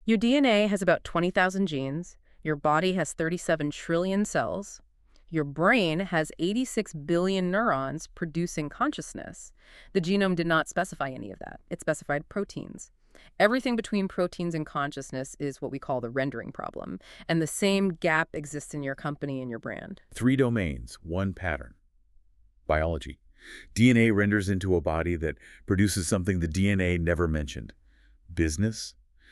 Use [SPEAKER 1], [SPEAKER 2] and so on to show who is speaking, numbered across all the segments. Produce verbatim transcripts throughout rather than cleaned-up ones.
[SPEAKER 1] Your D N A has about twenty thousand genes. Your body has thirty-seven trillion cells. Your brain has eighty-six billion neurons producing consciousness. The genome did not specify any of that. It specified proteins. Everything between proteins and consciousness is what we call the rendering problem. And the same gap exists in your company and your brand.
[SPEAKER 2] Three domains, one pattern. Biology. D N A renders into a body that produces something the D N A never mentioned. Business.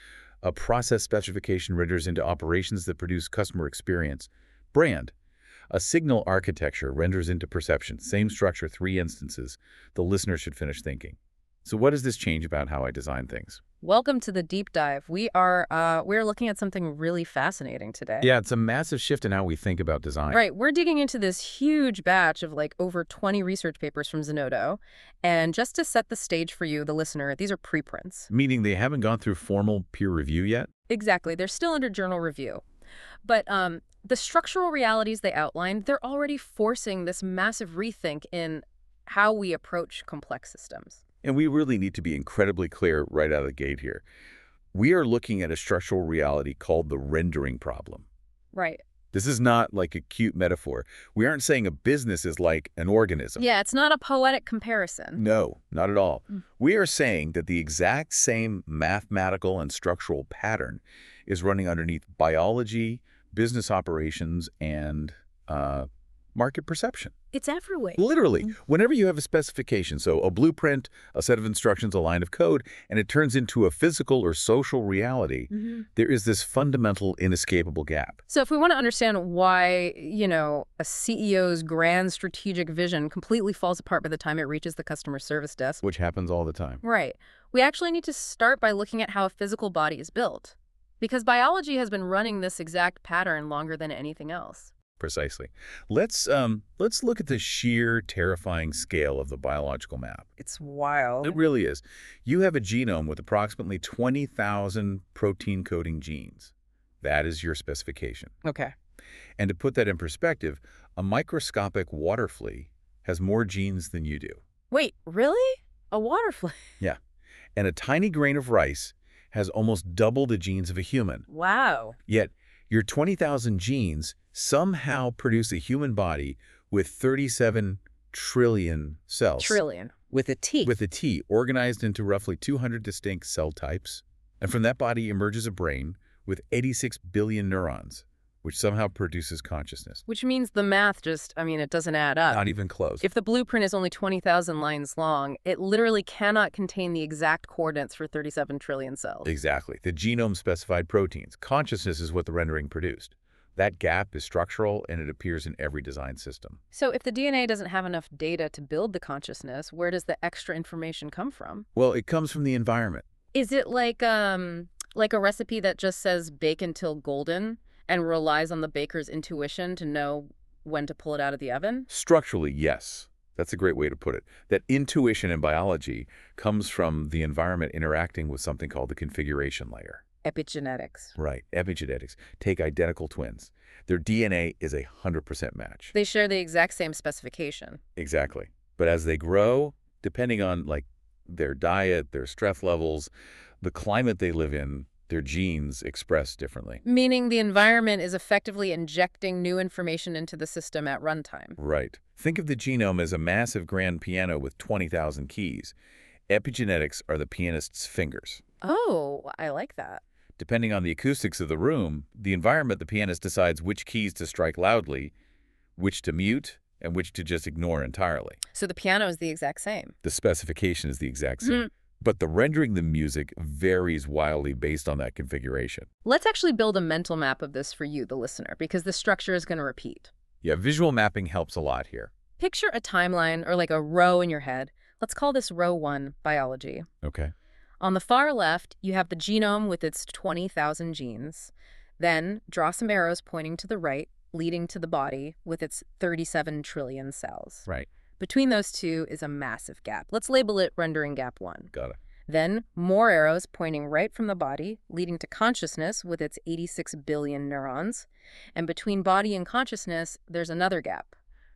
[SPEAKER 2] A process specification renders into operations that produce customer experience. Brand. A signal architecture renders into perception. Same structure, three instances. The listener should finish thinking. So what does this change about how I design things?
[SPEAKER 1] Welcome to the deep dive. We are uh, we're looking at something really fascinating today.
[SPEAKER 2] Yeah, it's a massive shift in how we think about design.
[SPEAKER 1] Right. We're digging into this huge batch of like over twenty research papers from Zenodo. And just to set the stage for you, the listener, these are preprints.
[SPEAKER 2] Meaning they haven't gone through formal peer review yet?
[SPEAKER 1] Exactly. They're still under journal review. But um, the structural realities they outlined, they're already forcing this massive rethink in how we approach complex systems.
[SPEAKER 2] And we really need to be incredibly clear right out of the gate here. We are looking at a structural reality called the rendering problem.
[SPEAKER 1] Right.
[SPEAKER 2] This is not like a cute metaphor. We aren't saying a business is like an organism.
[SPEAKER 1] Yeah, it's not a poetic comparison.
[SPEAKER 2] No, not at all.
[SPEAKER 1] Mm.
[SPEAKER 2] We are saying that the exact same mathematical and structural pattern is running underneath biology, business operations, and uh, market perception.
[SPEAKER 1] It's everywhere.
[SPEAKER 2] Literally,
[SPEAKER 1] Mm.
[SPEAKER 2] whenever you have a specification, so a blueprint, a set of instructions, a line of code, and it turns into a physical or social reality,
[SPEAKER 1] Mm-hmm.
[SPEAKER 2] there is this fundamental, inescapable gap.
[SPEAKER 1] So if we want to understand why, you know, a C E O's grand strategic vision completely falls apart by the time it reaches the customer service desk.
[SPEAKER 2] Which happens all the time.
[SPEAKER 1] Right. We actually need to start by looking at how a physical body is built. Because biology has been running this exact pattern longer than anything else.
[SPEAKER 2] Precisely. Let's um, let's look at the sheer terrifying scale of the biological map.
[SPEAKER 1] It's wild.
[SPEAKER 2] It really is. You have a genome with approximately twenty thousand protein-coding genes. That is your specification.
[SPEAKER 1] Okay.
[SPEAKER 2] And to put that in perspective, a microscopic water flea has more genes than you do.
[SPEAKER 1] Wait, really? A water flea?
[SPEAKER 2] Yeah. And a tiny grain of rice has almost double the genes of a human.
[SPEAKER 1] Wow.
[SPEAKER 2] Yet, your twenty thousand genes somehow produce a human body with thirty-seven trillion cells.
[SPEAKER 1] Trillion. With a T.
[SPEAKER 2] With a T, organized into roughly two hundred distinct cell types. And from that body emerges a brain with eighty-six billion neurons, which somehow produces consciousness.
[SPEAKER 1] Which means the math just, I mean, it doesn't add up.
[SPEAKER 2] Not even close.
[SPEAKER 1] If the blueprint is only twenty thousand lines long, it literally cannot contain the exact coordinates for thirty-seven trillion cells.
[SPEAKER 2] Exactly. The genome specified proteins. Consciousness is what the rendering produced. That gap is structural, and it appears in every design system.
[SPEAKER 1] So if the D N A doesn't have enough data to build the consciousness, where does the extra information come from?
[SPEAKER 2] Well, it comes from the environment.
[SPEAKER 1] Is it like um like a recipe that just says bake until golden and relies on the baker's intuition to know when to pull it out of the oven?
[SPEAKER 2] Structurally, yes. That's a great way to put it. That intuition in biology comes from the environment interacting with something called the configuration layer.
[SPEAKER 1] Epigenetics.
[SPEAKER 2] Right. Epigenetics. Take identical twins. Their D N A is a one hundred percent match.
[SPEAKER 1] They share the exact same specification.
[SPEAKER 2] Exactly. But as they grow, depending on like their diet, their stress levels, the climate they live in, their genes express differently.
[SPEAKER 1] Meaning the environment is effectively injecting new information into the system at runtime.
[SPEAKER 2] Right. Think of the genome as a massive grand piano with twenty thousand keys. Epigenetics are the pianist's fingers.
[SPEAKER 1] Oh, I like that.
[SPEAKER 2] Depending on the acoustics of the room, the environment, the pianist decides which keys to strike loudly, which to mute, and which to just ignore entirely.
[SPEAKER 1] So the piano is the exact same.
[SPEAKER 2] The specification is the exact same.
[SPEAKER 1] Mm.
[SPEAKER 2] But the rendering the music varies wildly based on that configuration.
[SPEAKER 1] Let's actually build a mental map of this for you, the listener, because the structure is going to repeat.
[SPEAKER 2] Yeah, visual mapping helps a lot here.
[SPEAKER 1] Picture a timeline or like a row in your head. Let's call this row one, biology.
[SPEAKER 2] Okay.
[SPEAKER 1] On the far left, you have the genome with its twenty thousand genes. Then draw some arrows pointing to the right, leading to the body with its thirty-seven trillion cells.
[SPEAKER 2] Right.
[SPEAKER 1] Between those two is a massive gap. Let's label it rendering gap one.
[SPEAKER 2] Got it.
[SPEAKER 1] Then more arrows pointing right from the body, leading to consciousness with its eighty-six billion neurons. And between body and consciousness, there's another gap.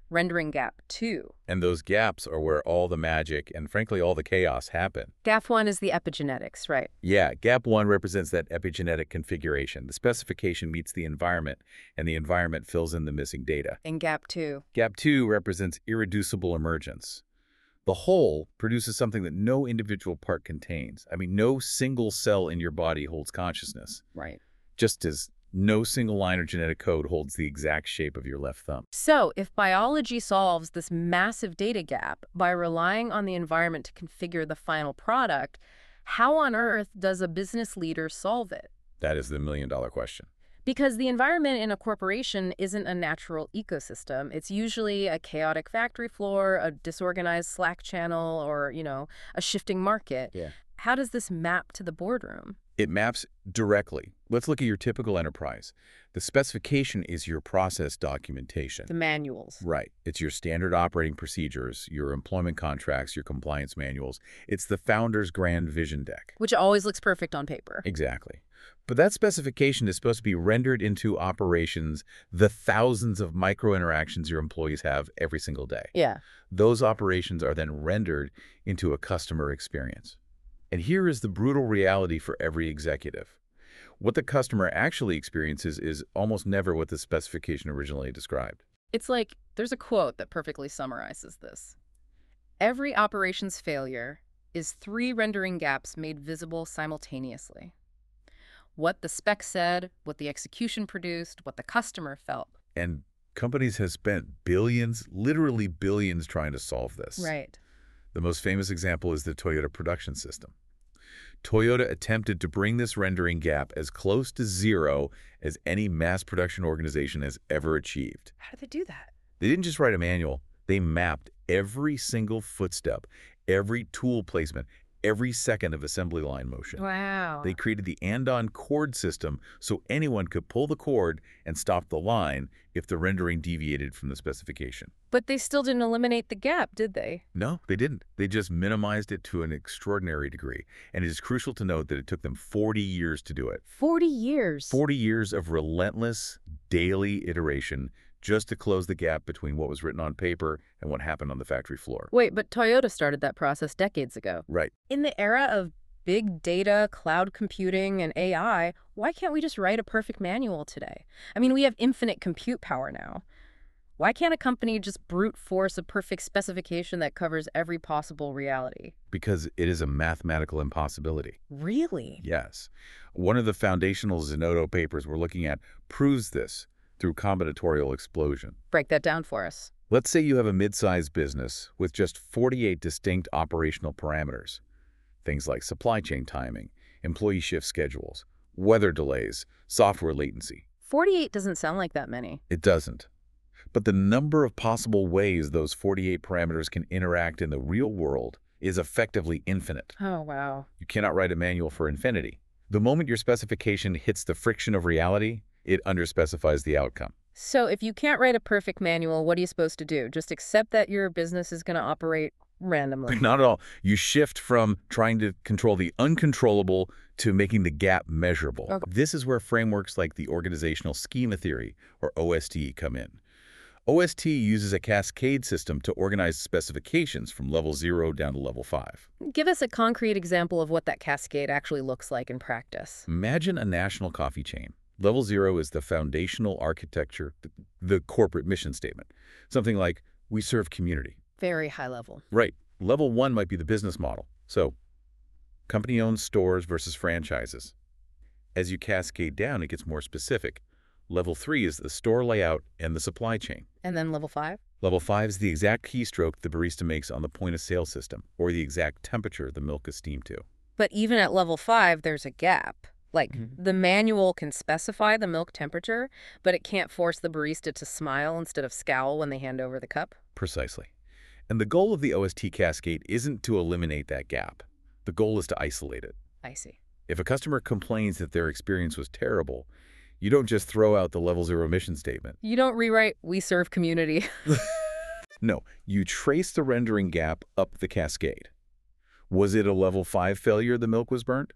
[SPEAKER 1] rendering gap two.
[SPEAKER 2] And those gaps are where all the magic and, frankly, all the chaos happen.
[SPEAKER 1] Gap one is the epigenetics, right?
[SPEAKER 2] Yeah, gap one represents that epigenetic configuration. The specification meets the environment, and the environment fills in the missing data.
[SPEAKER 1] And gap two.
[SPEAKER 2] Gap two represents irreducible emergence. The whole produces something that no individual part contains. I mean, no single cell in your body holds consciousness.
[SPEAKER 1] Right.
[SPEAKER 2] Just as no single line of genetic code holds the exact shape of your left thumb.
[SPEAKER 1] So, if biology solves this massive data gap by relying on the environment to configure the final product, how on earth does a business leader solve it?
[SPEAKER 2] That is the million-dollar question.
[SPEAKER 1] Because the environment in a corporation isn't a natural ecosystem. It's usually a chaotic factory floor, a disorganized Slack channel, or, you know, a shifting market.
[SPEAKER 2] Yeah.
[SPEAKER 1] How does this map to the boardroom?
[SPEAKER 2] It maps directly. Let's look at your typical enterprise. The specification is your process documentation.
[SPEAKER 1] The manuals.
[SPEAKER 2] Right. It's your standard operating procedures, your employment contracts, your compliance manuals. It's the founder's grand vision deck.
[SPEAKER 1] Which always looks perfect on paper.
[SPEAKER 2] Exactly. But that specification is supposed to be rendered into operations, the thousands of micro-interactions your employees have every single day.
[SPEAKER 1] Yeah.
[SPEAKER 2] Those operations are then rendered into a customer experience. And here is the brutal reality for every executive. What the customer actually experiences is almost never what the specification originally described.
[SPEAKER 1] It's like there's a quote that perfectly summarizes this. Every operations failure is three rendering gaps made visible simultaneously. What the spec said, what the execution produced, what the customer felt.
[SPEAKER 2] And companies have spent billions, literally billions, trying to solve this.
[SPEAKER 1] Right.
[SPEAKER 2] The most famous example is the Toyota production system. Toyota attempted to bring this rendering gap as close to zero as any mass production organization has ever achieved.
[SPEAKER 1] How did they do that?
[SPEAKER 2] They didn't just write a manual. They mapped every single footstep, every tool placement, every second of assembly line motion.
[SPEAKER 1] Wow.
[SPEAKER 2] They created the Andon cord system so anyone could pull the cord and stop the line if the rendering deviated from the specification.
[SPEAKER 1] But they still didn't eliminate the gap, did they?
[SPEAKER 2] No, they didn't. They just minimized it to an extraordinary degree. And it is crucial to note that it took them forty years to do it.
[SPEAKER 1] forty years.
[SPEAKER 2] forty years of relentless, daily iteration just to close the gap between what was written on paper and what happened on the factory floor.
[SPEAKER 1] Wait, but Toyota started that process decades ago.
[SPEAKER 2] Right.
[SPEAKER 1] In the era of big data, cloud computing, and A I, why can't we just write a perfect manual today? I mean, we have infinite compute power now. Why can't a company just brute force a perfect specification that covers every possible reality?
[SPEAKER 2] Because it is a mathematical impossibility.
[SPEAKER 1] Really?
[SPEAKER 2] Yes. One of the foundational Zenodo papers we're looking at proves this through combinatorial explosion.
[SPEAKER 1] Break that down for us.
[SPEAKER 2] Let's say you have a mid-sized business with just forty-eight distinct operational parameters. Things like supply chain timing, employee shift schedules, weather delays, software latency.
[SPEAKER 1] forty-eight doesn't sound like that many.
[SPEAKER 2] It doesn't. But the number of possible ways those forty-eight parameters can interact in the real world is effectively infinite.
[SPEAKER 1] Oh, wow.
[SPEAKER 2] You cannot write a manual for infinity. The moment your specification hits the friction of reality, it underspecifies the outcome.
[SPEAKER 1] So if you can't write a perfect manual, what are you supposed to do? Just accept that your business is going to operate randomly?
[SPEAKER 2] Not at all. You shift from trying to control the uncontrollable to making the gap measurable.
[SPEAKER 1] Okay.
[SPEAKER 2] This is where frameworks like the Organizational Schema Theory, or O S T, come in. O S T uses a cascade system to organize specifications from level zero down to level five.
[SPEAKER 1] Give us a concrete example of what that cascade actually looks like in practice.
[SPEAKER 2] Imagine a national coffee chain. Level zero is the foundational architecture, the corporate mission statement. Something like, we serve community.
[SPEAKER 1] Very high level.
[SPEAKER 2] Right. Level one might be the business model. So, company-owned stores versus franchises. As you cascade down, it gets more specific. Level three is the store layout and the supply chain.
[SPEAKER 1] And then level five?
[SPEAKER 2] Level five is the exact keystroke the barista makes on the point-of-sale system, or the exact temperature the milk is steamed to.
[SPEAKER 1] But even at level five, there's a gap. Like,
[SPEAKER 2] Mm-hmm.
[SPEAKER 1] the manual can specify the milk temperature, but it can't force the barista to smile instead of scowl when they hand over the cup.
[SPEAKER 2] Precisely. And the goal of the O S T cascade isn't to eliminate that gap. The goal is to isolate it.
[SPEAKER 1] I see.
[SPEAKER 2] If a customer complains that their experience was terrible, you don't just throw out the level zero mission statement.
[SPEAKER 1] You don't rewrite, we serve community.
[SPEAKER 2] No, you trace the rendering gap up the cascade. Was it a level five failure the milk was burnt?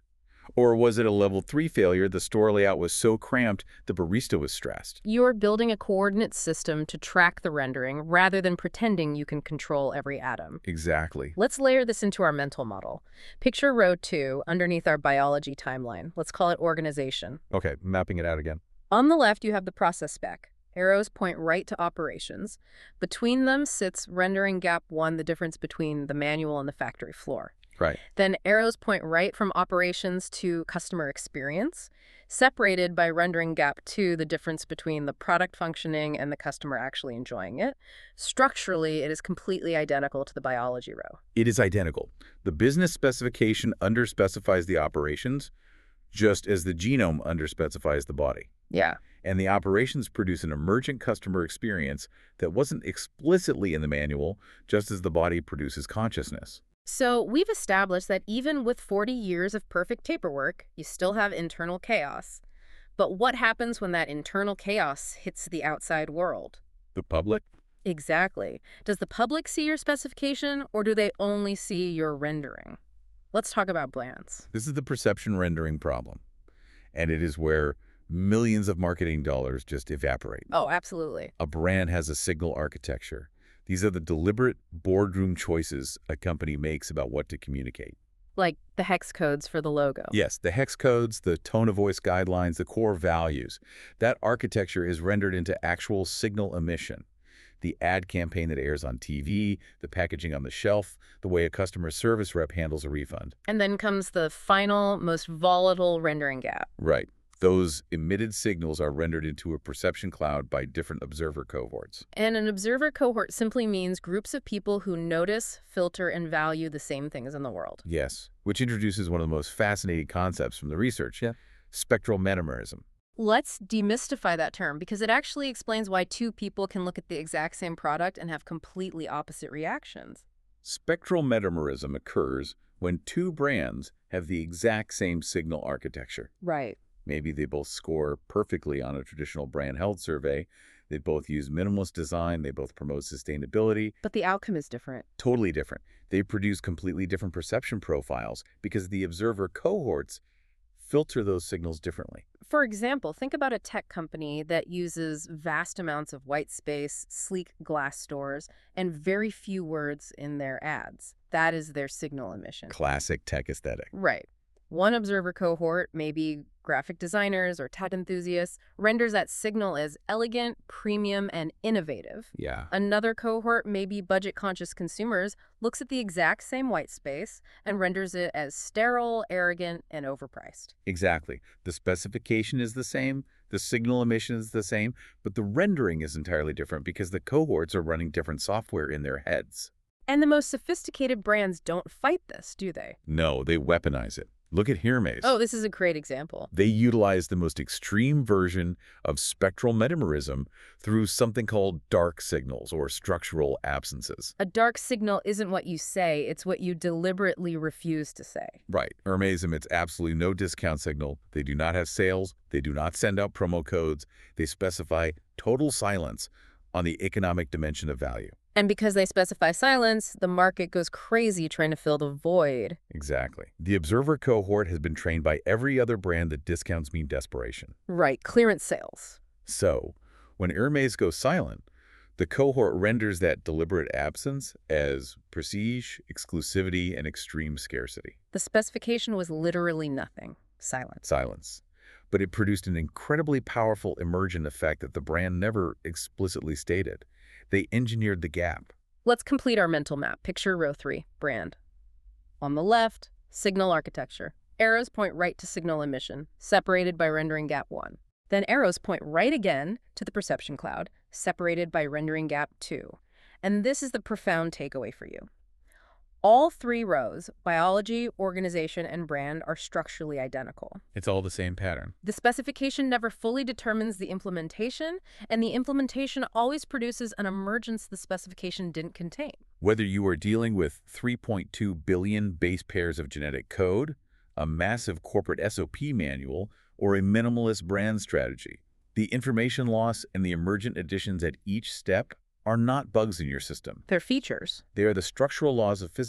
[SPEAKER 2] Or was it a level three failure? The store layout was so cramped, the barista was stressed.
[SPEAKER 1] You're building a coordinate system to track the rendering rather than pretending you can control every atom.
[SPEAKER 2] Exactly.
[SPEAKER 1] Let's layer this into our mental model. Picture row two underneath our biology timeline. Let's call it organization.
[SPEAKER 2] Okay, mapping it out again.
[SPEAKER 1] On the left, you have the process spec. Arrows point right to operations. Between them sits rendering gap one, the difference between the manual and the factory floor.
[SPEAKER 2] Right.
[SPEAKER 1] Then arrows point right from operations to customer experience, separated by rendering gap two, the difference between the product functioning and the customer actually enjoying it. Structurally, it is completely identical to the biology row.
[SPEAKER 2] It is identical. The business specification underspecifies the operations, just as the genome underspecifies the body.
[SPEAKER 1] Yeah.
[SPEAKER 2] And the operations produce an emergent customer experience that wasn't explicitly in the manual, just as the body produces consciousness.
[SPEAKER 1] So we've established that even with forty years of perfect paperwork, you still have internal chaos. But what happens when that internal chaos hits the outside world?
[SPEAKER 2] The public?
[SPEAKER 1] Exactly. Does the public see your specification, or do they only see your rendering? Let's talk about brands.
[SPEAKER 2] This is the perception rendering problem. And it is where millions of marketing dollars just evaporate.
[SPEAKER 1] Oh, absolutely.
[SPEAKER 2] A brand has a signal architecture. These are the deliberate boardroom choices a company makes about what to communicate.
[SPEAKER 1] Like the hex codes for the logo.
[SPEAKER 2] Yes, the hex codes, the tone of voice guidelines, the core values. That architecture is rendered into actual signal emission. The ad campaign that airs on T V, the packaging on the shelf, the way a customer service rep handles a refund.
[SPEAKER 1] And then comes the final, most volatile rendering gap.
[SPEAKER 2] Right. Those emitted signals are rendered into a perception cloud by different observer cohorts.
[SPEAKER 1] And an observer cohort simply means groups of people who notice, filter, and value the same things in the world.
[SPEAKER 2] Yes, which introduces one of the most fascinating concepts from the research, yeah. Spectral metamerism.
[SPEAKER 1] Let's demystify that term, because it actually explains why two people can look at the exact same product and have completely opposite reactions.
[SPEAKER 2] Spectral metamerism occurs when two brands have the exact same signal architecture.
[SPEAKER 1] Right.
[SPEAKER 2] Maybe they both score perfectly on a traditional brand health survey. They both use minimalist design. They both promote sustainability.
[SPEAKER 1] But the outcome is different.
[SPEAKER 2] Totally different. They produce completely different perception profiles because the observer cohorts filter those signals differently.
[SPEAKER 1] For example, think about a tech company that uses vast amounts of white space, sleek glass doors, and very few words in their ads. That is their signal emission.
[SPEAKER 2] Classic tech aesthetic.
[SPEAKER 1] Right. One observer cohort, maybe graphic designers or tech enthusiasts, renders that signal as elegant, premium, and innovative.
[SPEAKER 2] Yeah.
[SPEAKER 1] Another cohort, maybe budget-conscious consumers, looks at the exact same white space and renders it as sterile, arrogant, and overpriced.
[SPEAKER 2] Exactly. The specification is the same, the signal emission is the same, but the rendering is entirely different because the cohorts are running different software in their heads.
[SPEAKER 1] And the most sophisticated brands don't fight this, do they?
[SPEAKER 2] No, they weaponize it. Look at Hermes.
[SPEAKER 1] Oh, this is a great example.
[SPEAKER 2] They utilize the most extreme version of spectral metamerism through something called dark signals or structural absences.
[SPEAKER 1] A dark signal isn't what you say, it's what you deliberately refuse to say.
[SPEAKER 2] Right. Hermes emits absolutely no discount signal. They do not have sales. They do not send out promo codes. They specify total silence on the economic dimension of value.
[SPEAKER 1] And because they specify silence, the market goes crazy trying to fill the void.
[SPEAKER 2] Exactly. The observer cohort has been trained by every other brand that discounts mean desperation.
[SPEAKER 1] Right, clearance sales.
[SPEAKER 2] So, when Hermes goes silent, the cohort renders that deliberate absence as prestige, exclusivity, and extreme scarcity.
[SPEAKER 1] The specification was literally nothing. Silence.
[SPEAKER 2] Silence. But it produced an incredibly powerful emergent effect that the brand never explicitly stated. They engineered the gap.
[SPEAKER 1] Let's complete our mental map. Picture row three, brand. On the left, signal architecture. Arrows point right to signal emission, separated by rendering gap one. Then arrows point right again to the perception cloud, separated by rendering gap two. And this is the profound takeaway for you. All three rows, biology, organization, and brand, are structurally identical.
[SPEAKER 2] It's all the same pattern.
[SPEAKER 1] The specification never fully determines the implementation, and the implementation always produces an emergence the specification didn't contain.
[SPEAKER 2] Whether you are dealing with three point two billion base pairs of genetic code, a massive corporate S O P manual, or a minimalist brand strategy, the information loss and the emergent additions at each step are not bugs in your system.
[SPEAKER 1] They're features.
[SPEAKER 2] They are the structural laws of physics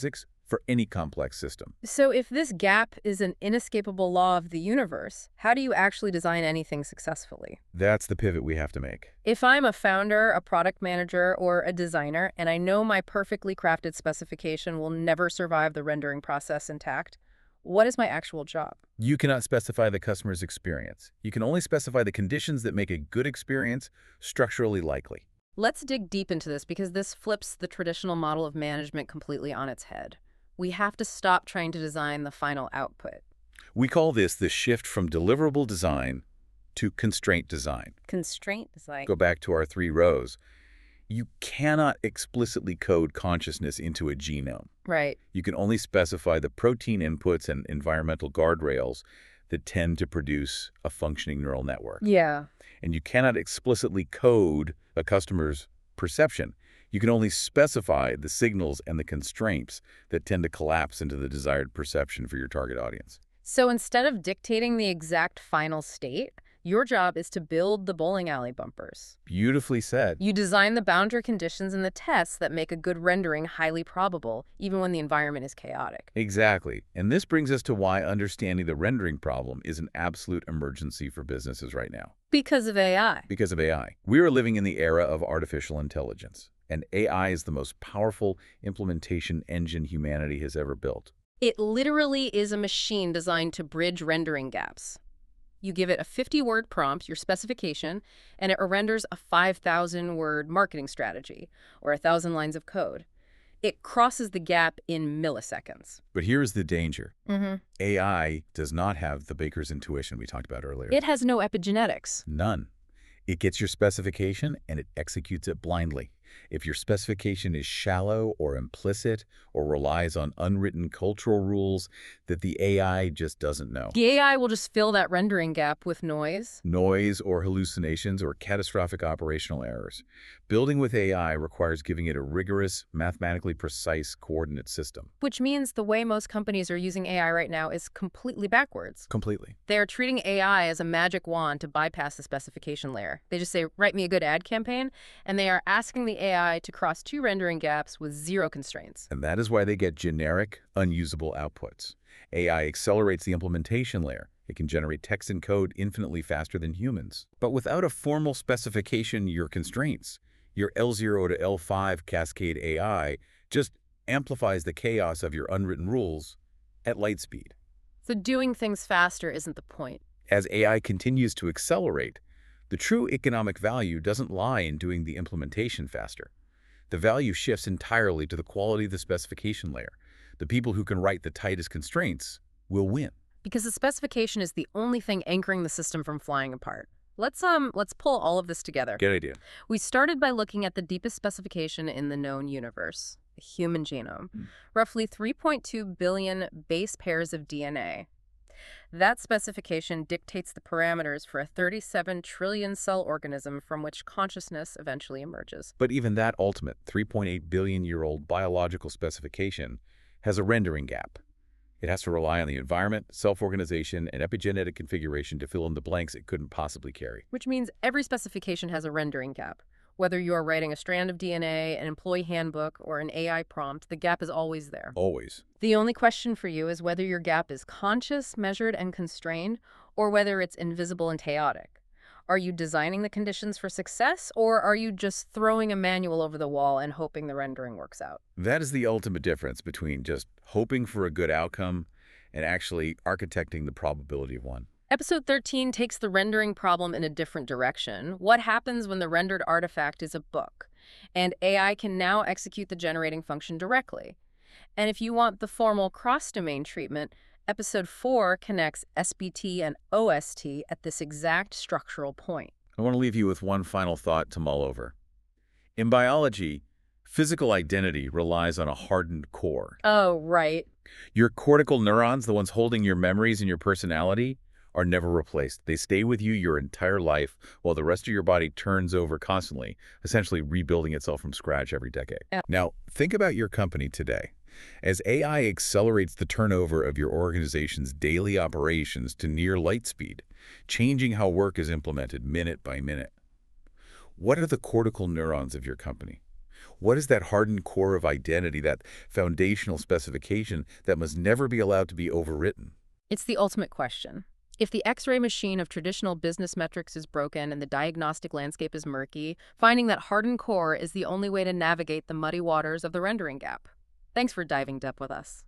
[SPEAKER 2] for any complex system.
[SPEAKER 1] So if this gap is an inescapable law of the universe, how do you actually design anything successfully?
[SPEAKER 2] That's the pivot we have to make.
[SPEAKER 1] If I'm a founder, a product manager, or a designer, and I know my perfectly crafted specification will never survive the rendering process intact, what is my actual job?
[SPEAKER 2] You cannot specify the customer's experience. You can only specify the conditions that make a good experience structurally likely.
[SPEAKER 1] Let's dig deep into this because this flips the traditional model of management completely on its head. We have to stop trying to design the final output.
[SPEAKER 2] We call this the shift from deliverable design to constraint design.
[SPEAKER 1] Constraint design.
[SPEAKER 2] Go back to our three rows. You cannot explicitly code consciousness into a genome.
[SPEAKER 1] Right.
[SPEAKER 2] You can only specify the protein inputs and environmental guardrails that tend to produce a functioning neural network.
[SPEAKER 1] Yeah.
[SPEAKER 2] And you cannot explicitly code a customer's perception. You can only specify the signals and the constraints that tend to collapse into the desired perception for your target audience.
[SPEAKER 1] So instead of dictating the exact final state, your job is to build the bowling alley bumpers.
[SPEAKER 2] Beautifully said.
[SPEAKER 1] You design the boundary conditions and the tests that make a good rendering highly probable, even when the environment is chaotic.
[SPEAKER 2] Exactly. And this brings us to why understanding the rendering problem is an absolute emergency for businesses right now.
[SPEAKER 1] Because of A I.
[SPEAKER 2] Because of A I. We are living in the era of artificial intelligence, and A I is the most powerful implementation engine humanity has ever built.
[SPEAKER 1] It literally is a machine designed to bridge rendering gaps. You give it a fifty word prompt, your specification, and it renders a five thousand word marketing strategy, or one thousand lines of code. It crosses the gap in milliseconds.
[SPEAKER 2] But here's the danger.
[SPEAKER 1] Mm-hmm.
[SPEAKER 2] A I does not have the baker's intuition we talked about earlier.
[SPEAKER 1] It has no epigenetics.
[SPEAKER 2] None. It gets your specification and it executes it blindly. If your specification is shallow or implicit or relies on unwritten cultural rules that the A I just doesn't know.
[SPEAKER 1] The A I will just fill that rendering gap with noise.
[SPEAKER 2] Noise or hallucinations or catastrophic operational errors. Building with A I requires giving it a rigorous, mathematically precise coordinate system.
[SPEAKER 1] Which means the way most companies are using A I right now is completely backwards.
[SPEAKER 2] Completely.
[SPEAKER 1] They are treating A I as a magic wand to bypass the specification layer. They just say, write me a good ad campaign, and they are asking the A I to cross two rendering gaps with zero constraints.
[SPEAKER 2] And that is why they get generic, unusable outputs. A I accelerates the implementation layer. It can generate text and code infinitely faster than humans. But without a formal specification, your constraints, your L zero to L five Cascade A I just amplifies the chaos of your unwritten rules at light speed.
[SPEAKER 1] So doing things faster isn't the point.
[SPEAKER 2] As A I continues to accelerate, the true economic value doesn't lie in doing the implementation faster. The value shifts entirely to the quality of the specification layer. The people who can write the tightest constraints will win.
[SPEAKER 1] Because the specification is the only thing anchoring the system from flying apart. Let's um let's pull all of this together.
[SPEAKER 2] Good idea.
[SPEAKER 1] We started by looking at the deepest specification in the known universe, the human genome. Mm. Roughly three point two billion base pairs of D N A. That specification dictates the parameters for a thirty-seven trillion cell organism from which consciousness eventually emerges.
[SPEAKER 2] But even that ultimate three point eight billion year old biological specification has a rendering gap. It has to rely on the environment, self-organization, and epigenetic configuration to fill in the blanks it couldn't possibly carry.
[SPEAKER 1] Which means every specification has a rendering gap. Whether you are writing a strand of D N A, an employee handbook, or an A I prompt, the gap is always there.
[SPEAKER 2] Always.
[SPEAKER 1] The only question for you is whether your gap is conscious, measured, and constrained, or whether it's invisible and chaotic. Are you designing the conditions for success, or are you just throwing a manual over the wall and hoping the rendering works out?
[SPEAKER 2] That is the ultimate difference between just hoping for a good outcome and actually architecting the probability of one.
[SPEAKER 1] Episode thirteen takes the rendering problem in a different direction. What happens when the rendered artifact is a book, and A I can now execute the generating function directly? And if you want the formal cross-domain treatment, Episode four connects S B T and O S T at this exact structural point.
[SPEAKER 2] I want to leave you with one final thought to mull over. In biology, physical identity relies on a hardened core.
[SPEAKER 1] Oh, right.
[SPEAKER 2] Your cortical neurons, the ones holding your memories and your personality, are never replaced. They stay with you your entire life while the rest of your body turns over constantly, essentially rebuilding itself from scratch every decade.
[SPEAKER 1] Yeah.
[SPEAKER 2] Now, think about your company today. As A I accelerates the turnover of your organization's daily operations to near light speed, changing how work is implemented minute by minute, what are the cortical neurons of your company? What is that hardened core of identity, that foundational specification that must never be allowed to be overwritten?
[SPEAKER 1] It's the ultimate question. If the X-ray machine of traditional business metrics is broken and the diagnostic landscape is murky, finding that hardened core is the only way to navigate the muddy waters of the rendering gap. Thanks for diving deep with us.